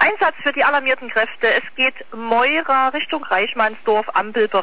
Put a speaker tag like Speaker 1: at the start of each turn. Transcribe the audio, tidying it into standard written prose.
Speaker 1: Einsatz für die alarmierten Kräfte. Es geht Meurer Richtung Reichmannsdorf, Ampelbereich.